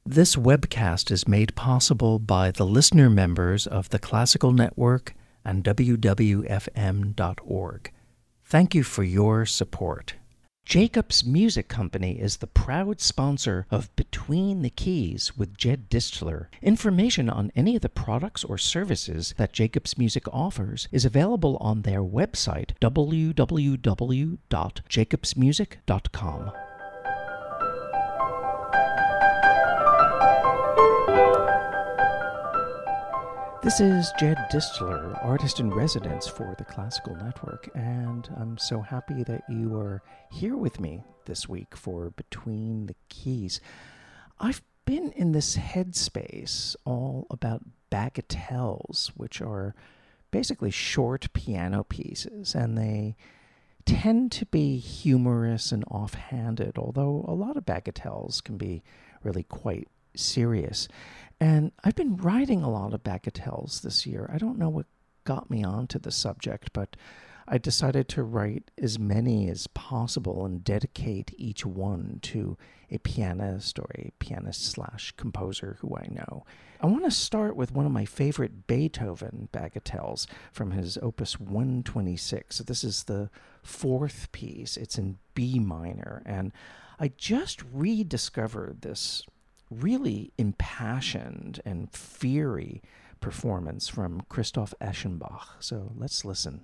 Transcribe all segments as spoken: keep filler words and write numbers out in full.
This webcast is made possible by the listener members of the Classical Network and W W F M dot org. Thank you for your support. Jacobs Music Company is the proud sponsor of Between the Keys with Jed Distler. Information on any of the products or services that Jacobs Music offers is available on their website, w w w dot jacobs music dot com. This is Jed Distler, artist in residence for the Classical Network, and I'm so happy that you are here with me this week for Between the Keys. I've been in this headspace all about bagatelles, which are basically short piano pieces, and they tend to be humorous and offhanded, although a lot of bagatelles can be really quite serious. And I've been writing a lot of bagatelles this year. I don't know what got me onto the subject, but I decided to write as many as possible and dedicate each one to a pianist or a pianist slash composer who I know. I want to start with one of my favorite Beethoven bagatelles from his Opus one twenty-six. This is the fourth piece. It's in B minor, and I just rediscovered this really impassioned and fiery performance from Christoph Eschenbach. So let's listen.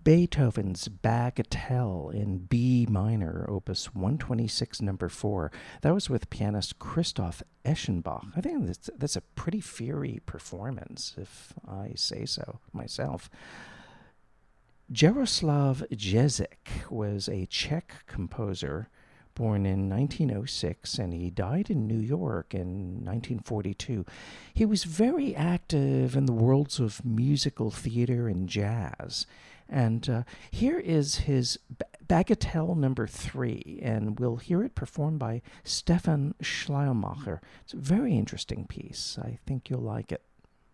Beethoven's Bagatelle in B minor, opus one twenty-six, number four. That was with pianist Christoph Eschenbach. I think that's, that's a pretty fiery performance, if I say so myself. Jaroslav Jezik was a Czech composer born in nineteen oh six, and he died in New York in nineteen forty-two. He was very active in the worlds of musical theater and jazz. And uh, here is his Bagatelle number three, and we'll hear it performed by Stefan Schleiermacher. It's a very interesting piece. I think you'll like it.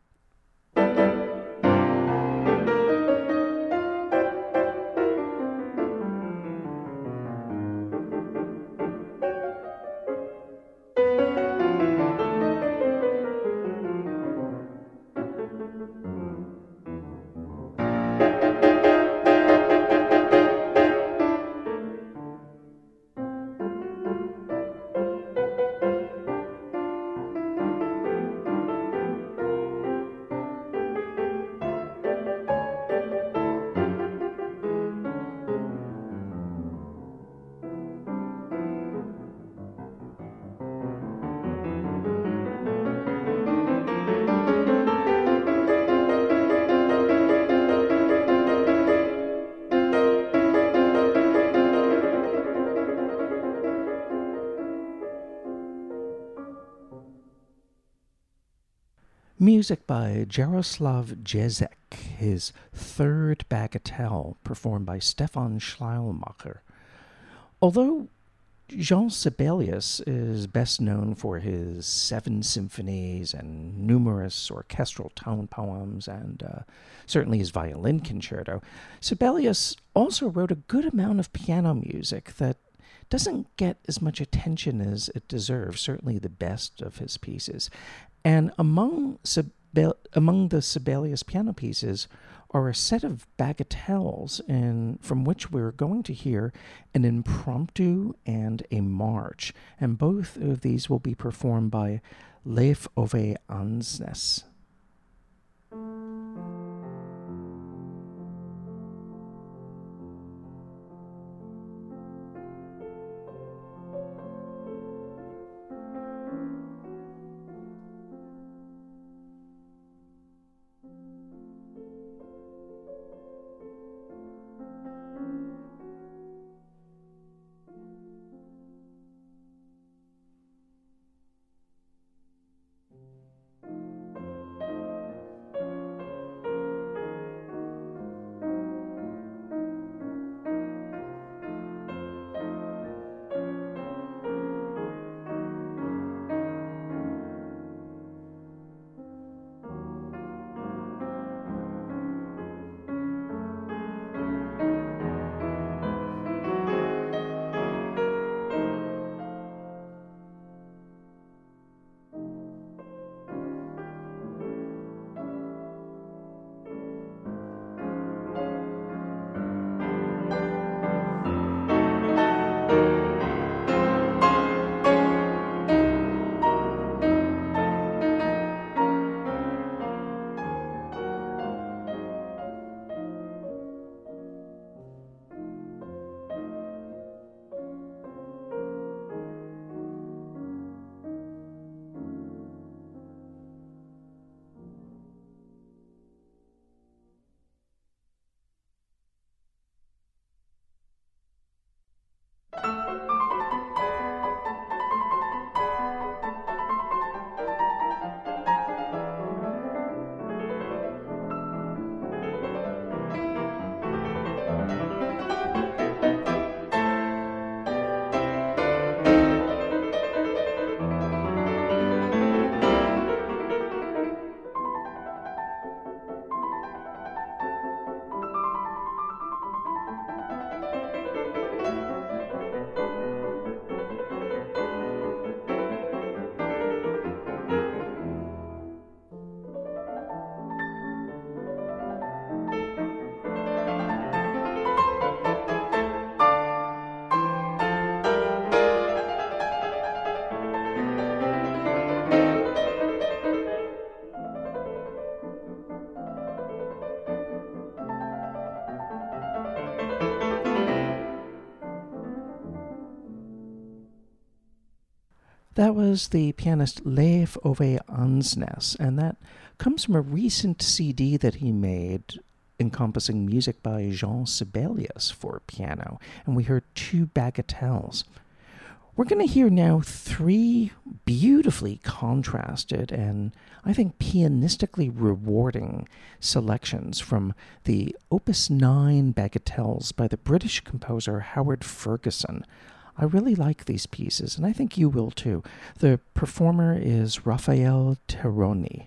Music by Jaroslav Jezik, his third Bagatelle, performed by Stefan Schleiermacher. Although Jean Sibelius is best known for his seven symphonies and numerous orchestral tone poems, and uh, certainly his violin concerto, Sibelius also wrote a good amount of piano music that doesn't get as much attention as it deserves, certainly the best of his pieces. And among Sibel- among the Sibelius piano pieces are a set of bagatelles, in, from which we're going to hear an impromptu and a march. And both of these will be performed by Leif Ove Ansnes. That was the pianist Leif Ove Ansnes, and that comes from a recent C D that he made encompassing music by Jean Sibelius for piano, and we heard two bagatelles. We're going to hear now three beautifully contrasted and, I think, pianistically rewarding selections from the Opus nine bagatelles by the British composer Howard Ferguson. I really like these pieces, and I think you will too. The performer is Raphael Terroni.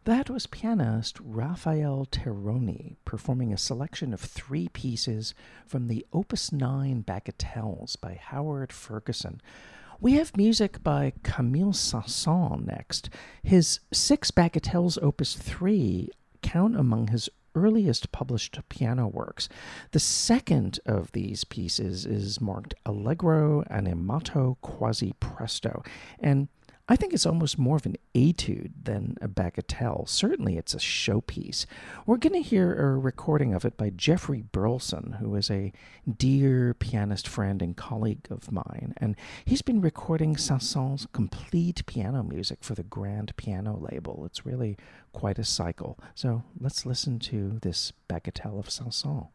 That was pianist Raphael Terroni performing a selection of three pieces from the Opus nine Bagatelles by Howard Ferguson. We have music by Camille Saint-Saëns next. His six Bagatelles Opus three count among his earliest published piano works. The second of these pieces is marked Allegro animato quasi presto, and I think it's almost more of an etude than a bagatelle. Certainly it's a showpiece. We're going to hear a recording of it by Jeffrey Burleson, who is a dear pianist friend and colleague of mine, and he's been recording Saint-Saëns' complete piano music for the Grand Piano label. It's really quite a cycle. So let's listen to this bagatelle of Saint-Saëns.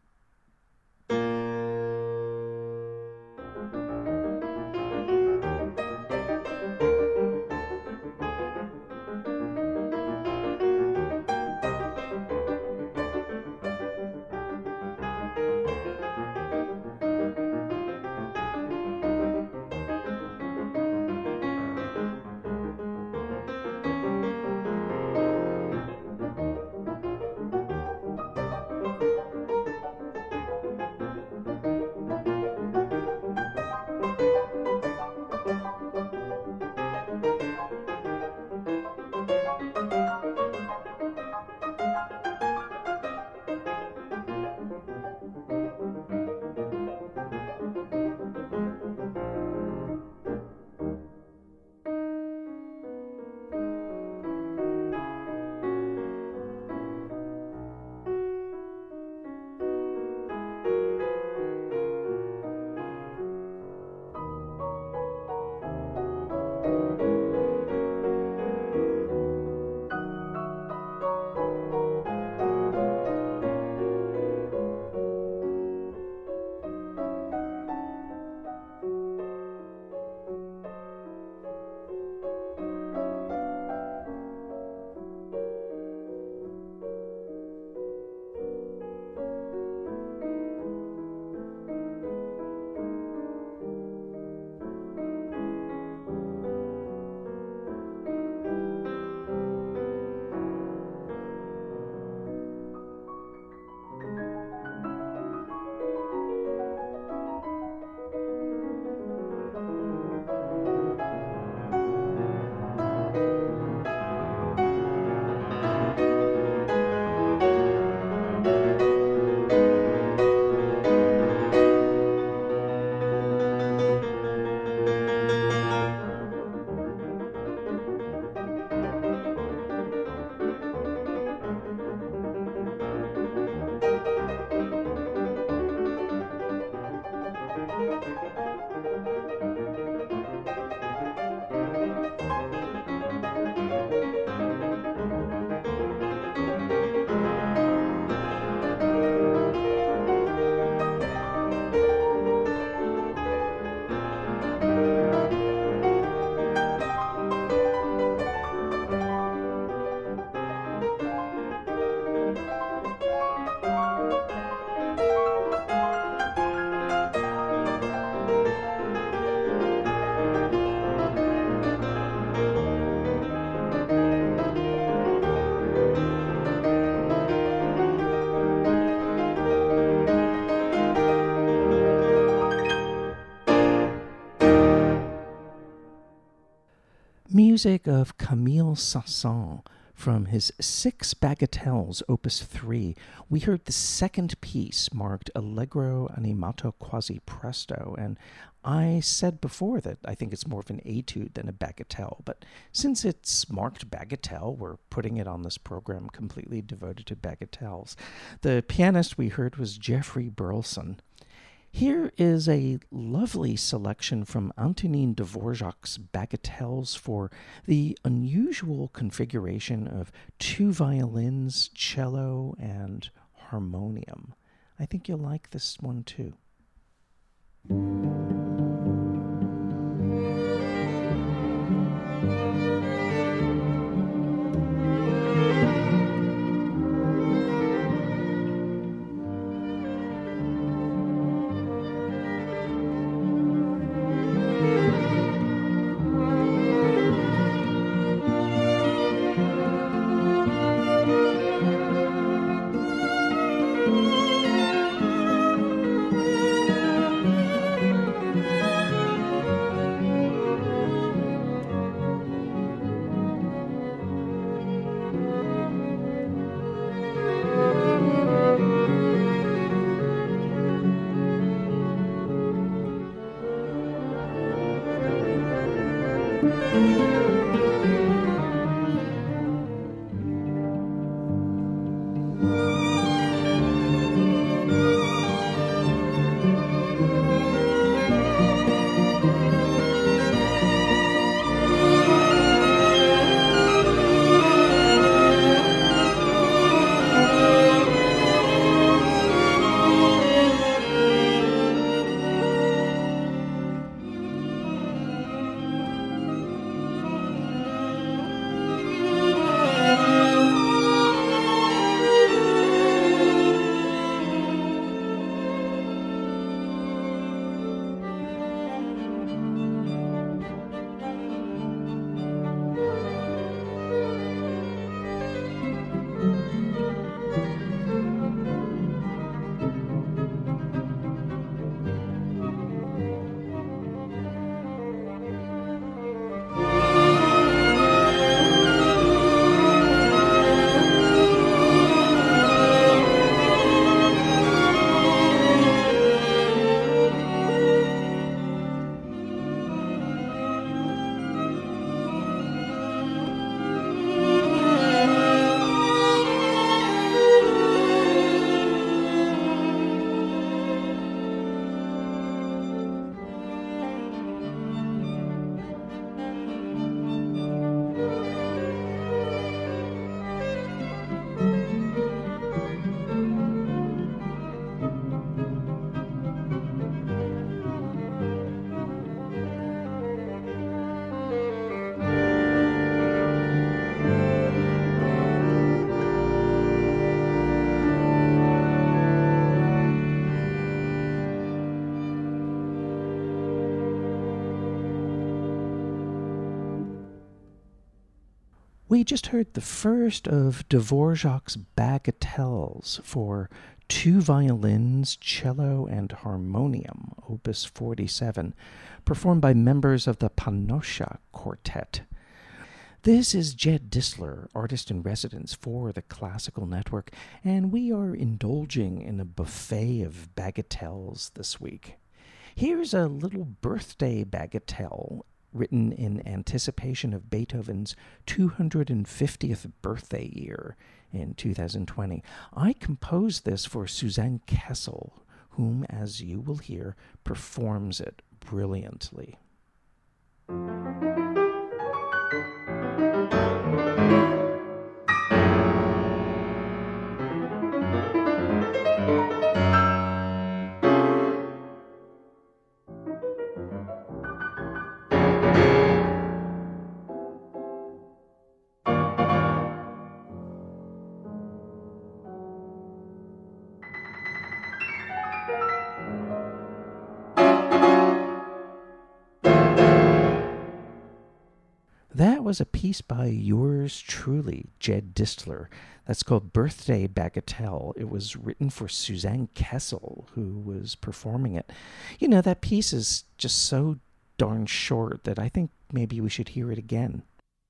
Music of Camille Saint-Saëns from his six Bagatelles, Opus three. We heard the second piece marked Allegro animato quasi presto, and I said before that I think it's more of an etude than a bagatelle, but since it's marked bagatelle, we're putting it on this program completely devoted to bagatelles. The pianist we heard was Jeffrey Burleson. Here is a lovely selection from Antonin Dvorak's Bagatelles for the unusual configuration of two violins, cello, and harmonium. I think you'll like this one too. We just heard the first of Dvorak's bagatelles for two violins, cello, and harmonium, Opus forty-seven, performed by members of the Panosha Quartet. This is Jed Disler, artist in residence for the Classical Network, and we are indulging in a buffet of bagatelles this week. Here's a little birthday bagatelle written in anticipation of Beethoven's two hundred fiftieth birthday year in two thousand twenty. I composed this for Suzanne Kessel, whom, as you will hear, performs it brilliantly. That was a piece by yours truly, Jed Disler. That's called Birthday Bagatelle. It was written for Suzanne Kessel, who was performing it. You know, that piece is just so darn short that I think maybe we should hear it again.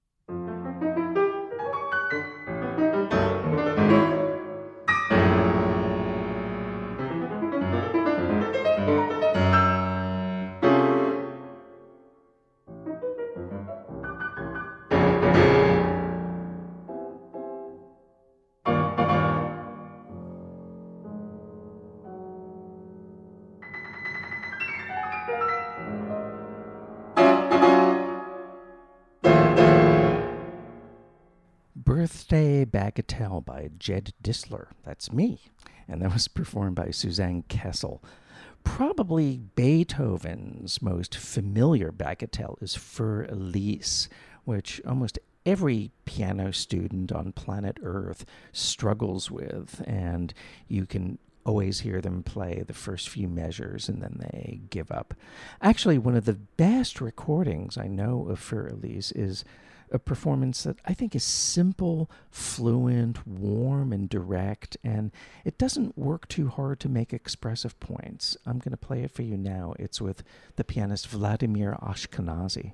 Birthday Bagatelle by Jed Disler. That's me. And that was performed by Suzanne Kessel. Probably Beethoven's most familiar bagatelle is Für Elise, which almost every piano student on planet Earth struggles with, and you can always hear them play the first few measures and then they give up. Actually, one of the best recordings I know of Für Elise is a performance that I think is simple, fluent, warm, and direct, and it doesn't work too hard to make expressive points. I'm going to play it for you now. It's with the pianist Vladimir Ashkenazy.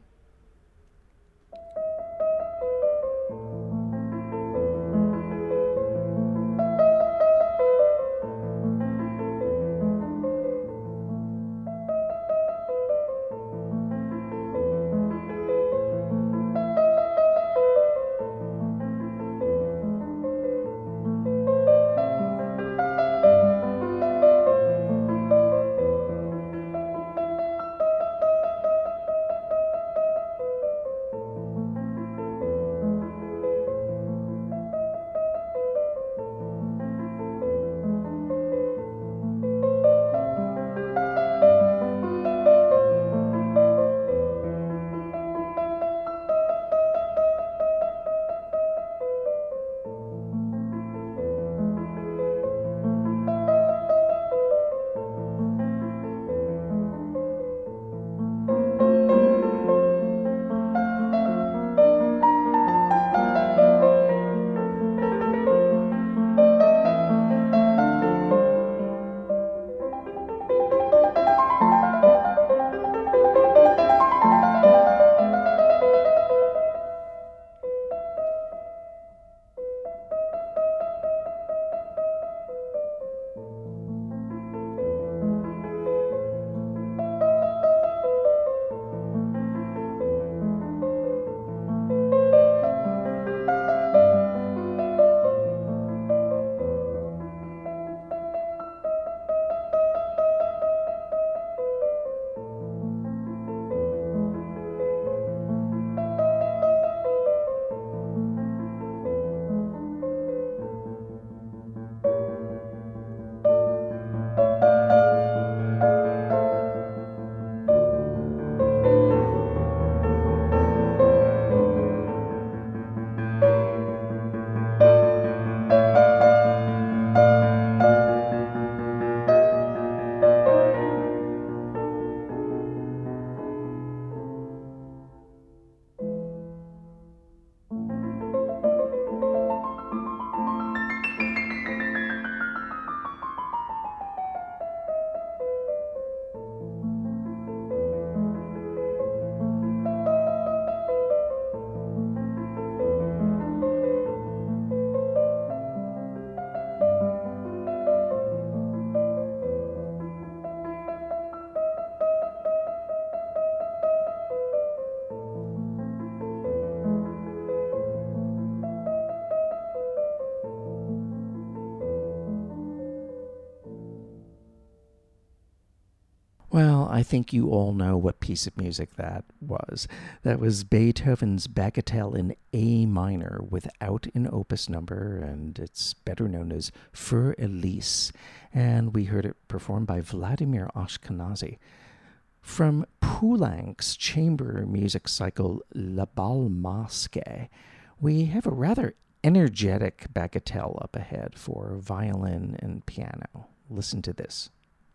Well, I think you all know what piece of music that was. That was Beethoven's Bagatelle in A minor without an opus number, and it's better known as Für Elise. And we heard it performed by Vladimir Ashkenazy. From Poulenc's chamber music cycle Le Bal Masqué, we have a rather energetic bagatelle up ahead for violin and piano. Listen to this.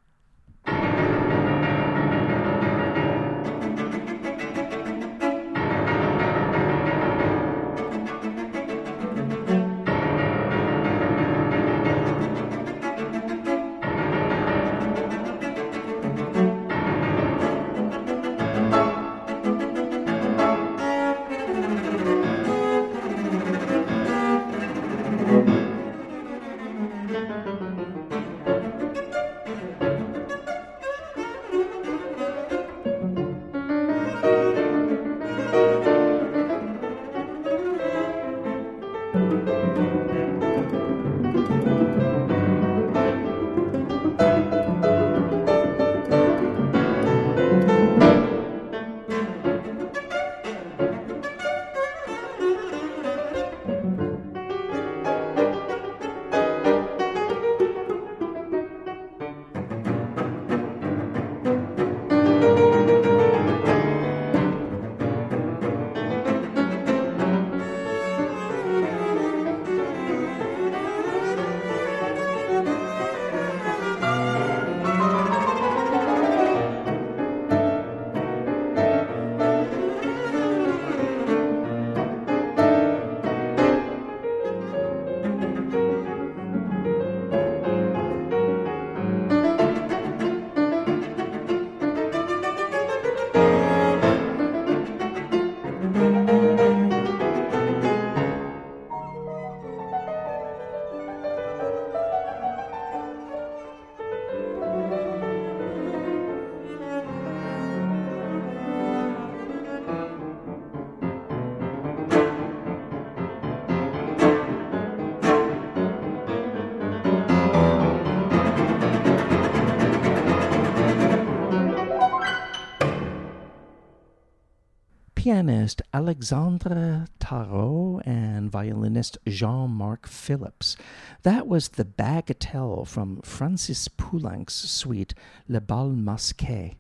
Pianist Alexandre Tarot and violinist Jean-Marc Phillips. That was the bagatelle from Francis Poulenc's suite Le Bal Masqué.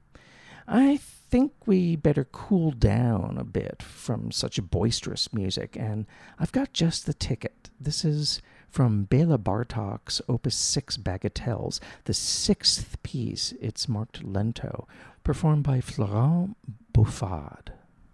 I think we better cool down a bit from such boisterous music, and I've got just the ticket. This is from Béla Bartók's Opus six Bagatelles, the sixth piece. It's marked Lento, performed by Florent Bouffard.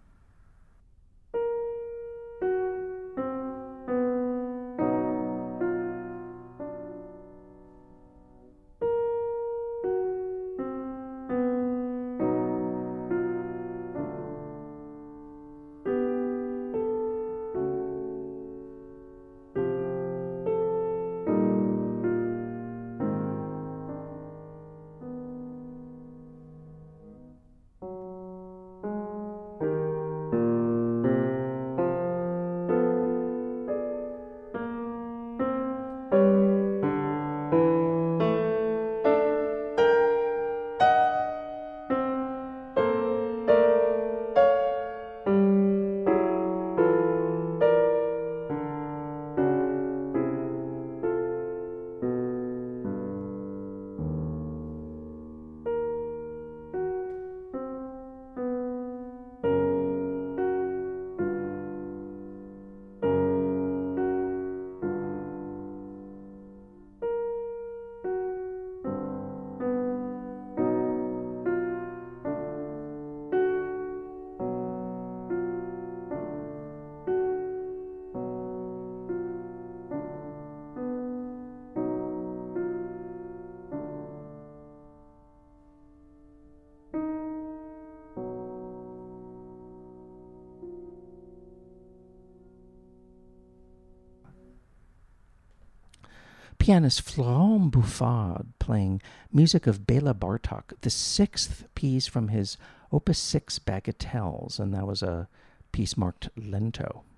Pianist Florent Bouffard playing music of Béla Bartók, the sixth piece from his Opus six Bagatelles, and that was a piece marked Lento.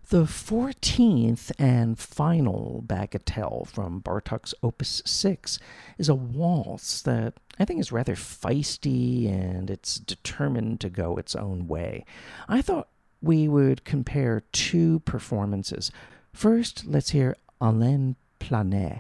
The fourteenth and final bagatelle from Bartók's Opus six is a waltz that I think is rather feisty and it's determined to go its own way. I thought we would compare two performances. First, let's hear Alain Planet.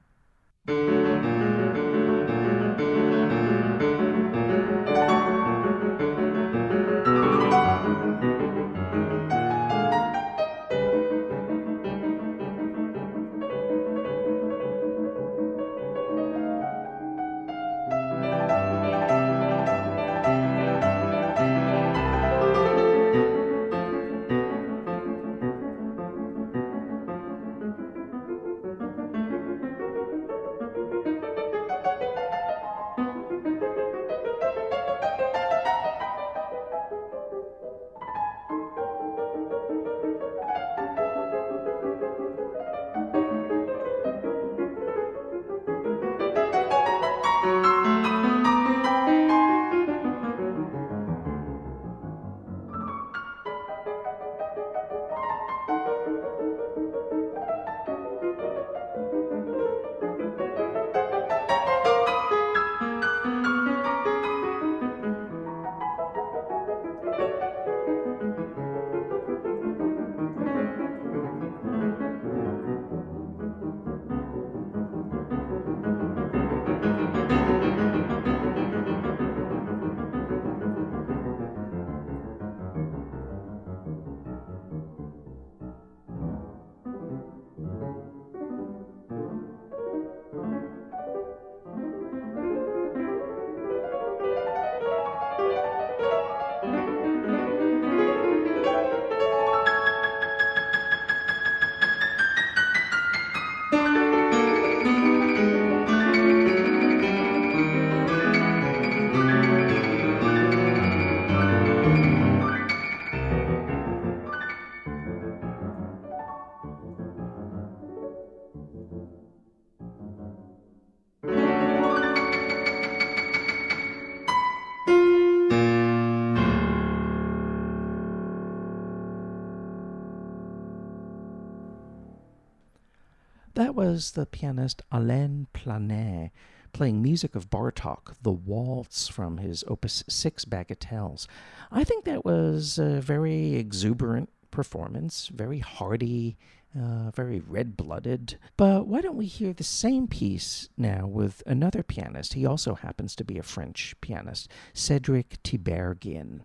That was the pianist Alain Planet playing music of Bartók, the waltz from his Opus six bagatelles. I think that was a very exuberant performance, very hearty, uh, very red-blooded. But why don't we hear the same piece now with another pianist? He also happens to be a French pianist, Cédric Tiberghien.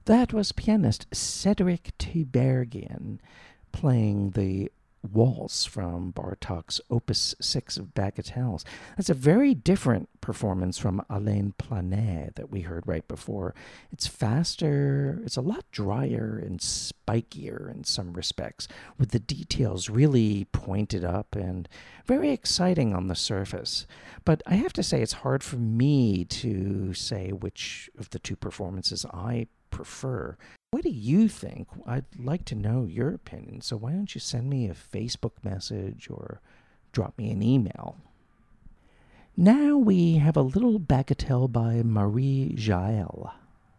That was pianist Cedric Tiberghien playing the waltz from Bartók's Opus six of Bagatelles. That's a very different performance from Alain Planet that we heard right before. It's faster, it's a lot drier and spikier in some respects, with the details really pointed up and very exciting on the surface. But I have to say it's hard for me to say which of the two performances I prefer. What do you think? I'd like to know your opinion, so why don't you send me a Facebook message or drop me an email? Now we have a little bagatelle by Marie Jael.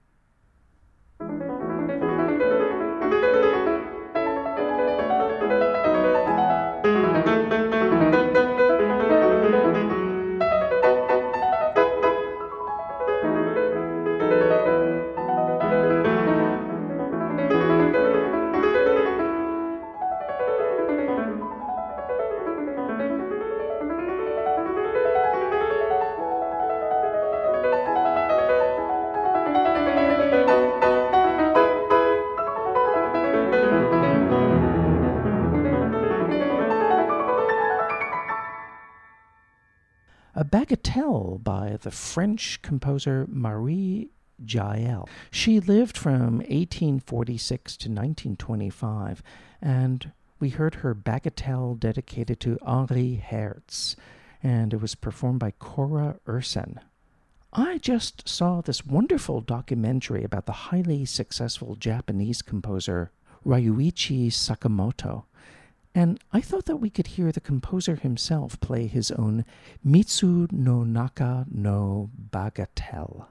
A bagatelle by the French composer Marie Jael. She lived from eighteen forty-six to nineteen twenty-five, and we heard her bagatelle dedicated to Henri Herz, and it was performed by Cora Ursen. I just saw this wonderful documentary about the highly successful Japanese composer Ryuichi Sakamoto, and I thought that we could hear the composer himself play his own Mitsu no Naka no Bagatelle.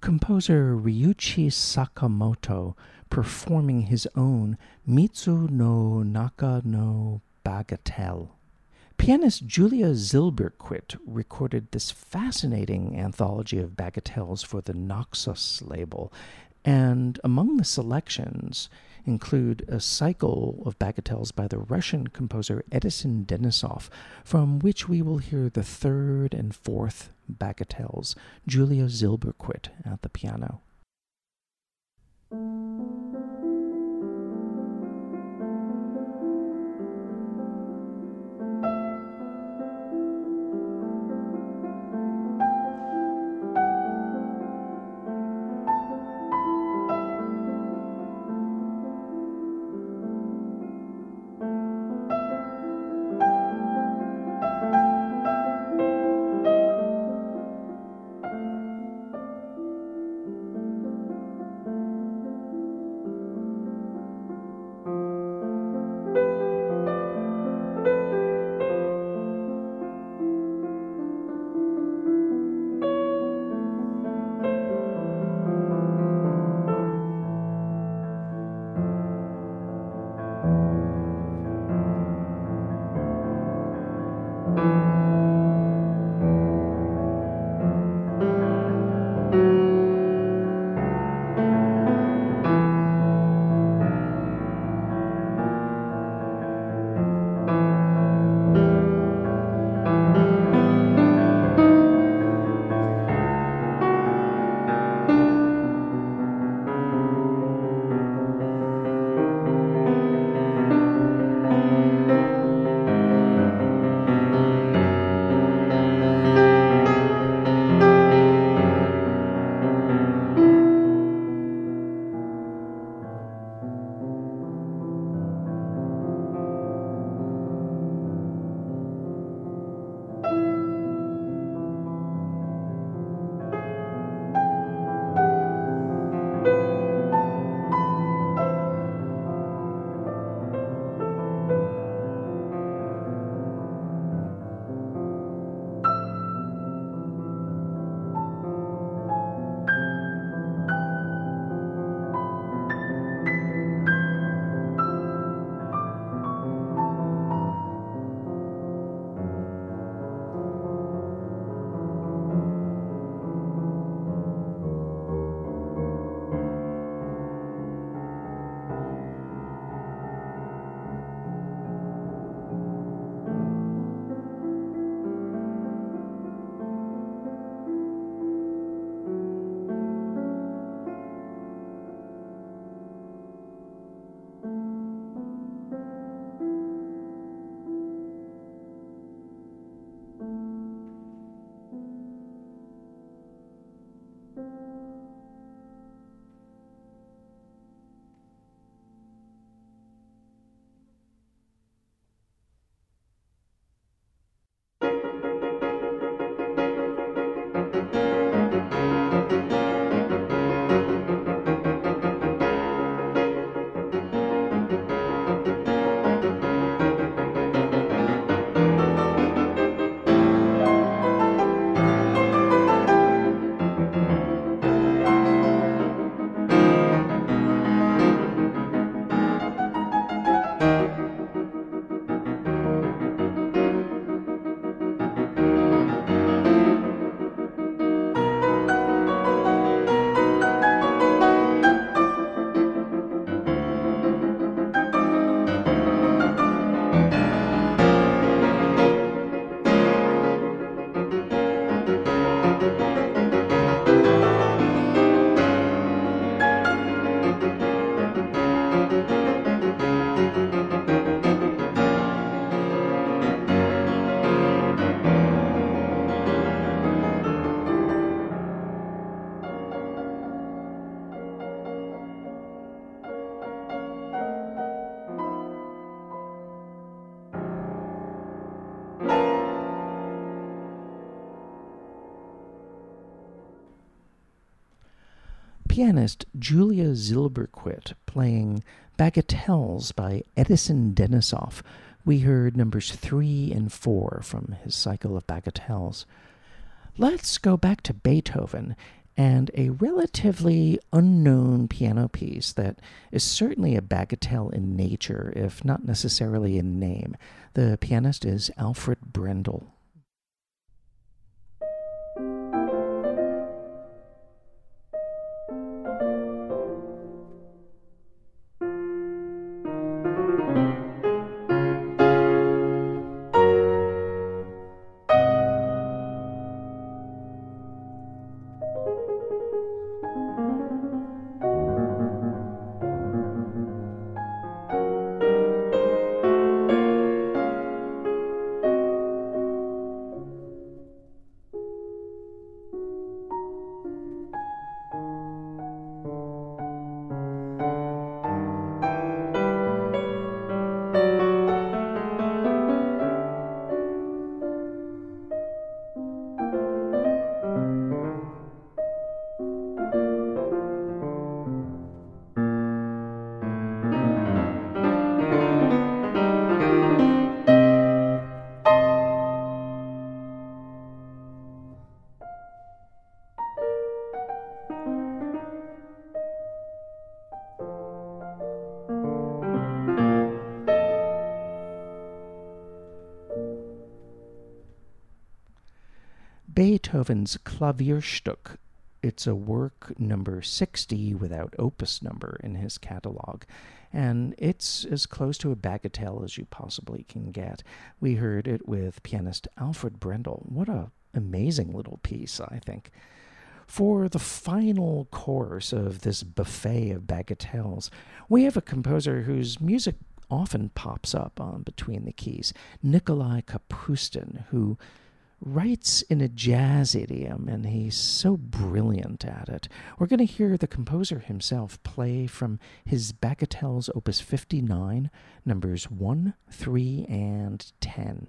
composer Ryuichi Sakamoto performing his own Mitsu no Naka no Bagatelle. Pianist Julia Zilberquist recorded this fascinating anthology of bagatelles for the Naxos label, and among the selections include a cycle of bagatelles by the Russian composer Edison Denisov, from which we will hear the third and fourth bagatelles, Julia Zilberquist at the piano. pianist Julia Zilberquist playing Bagatelles by Edison Denisov. We heard numbers three and four from his cycle of Bagatelles. Let's go back to Beethoven and a relatively unknown piano piece that is certainly a bagatelle in nature, if not necessarily in name. The pianist is Alfred Brendel. Beethoven's Klavierstück. It's a work number sixty without opus number in his catalog, and it's as close to a bagatelle as you possibly can get. We heard it with pianist Alfred Brendel. What a amazing little piece, I think. For the final course of this buffet of bagatelles, we have a composer whose music often pops up on Between the Keys, Nikolai Kapustin, who writes in a jazz idiom, and he's so brilliant at it. We're going to hear the composer himself play from his Bagatelles Opus fifty-nine, numbers one, three, and ten.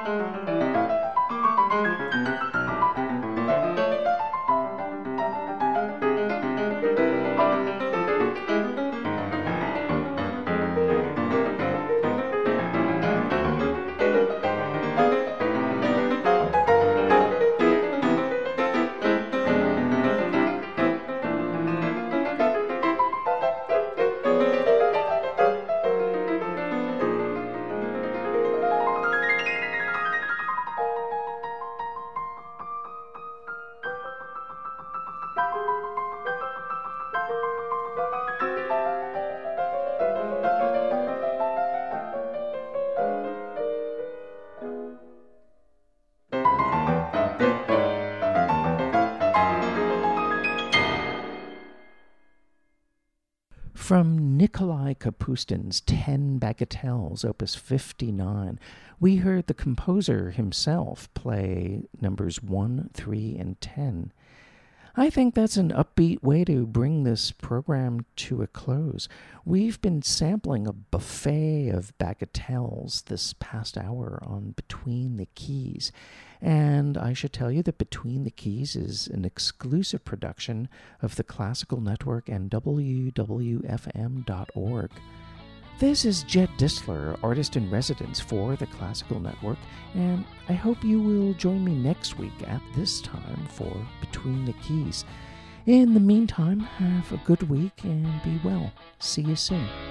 From Nikolai Kapustin's Ten Bagatelles, Opus fifty-nine, we heard the composer himself play numbers one, three, and ten. I think that's an upbeat way to bring this program to a close. We've been sampling a buffet of bagatelles this past hour on Between the Keys, and I should tell you that Between the Keys is an exclusive production of the Classical Network and W W F M dot org. This is Jed Distler, artist in residence for the Classical Network, and I hope you will join me next week at this time for Between the Keys. In the meantime, have a good week and be well. See you soon.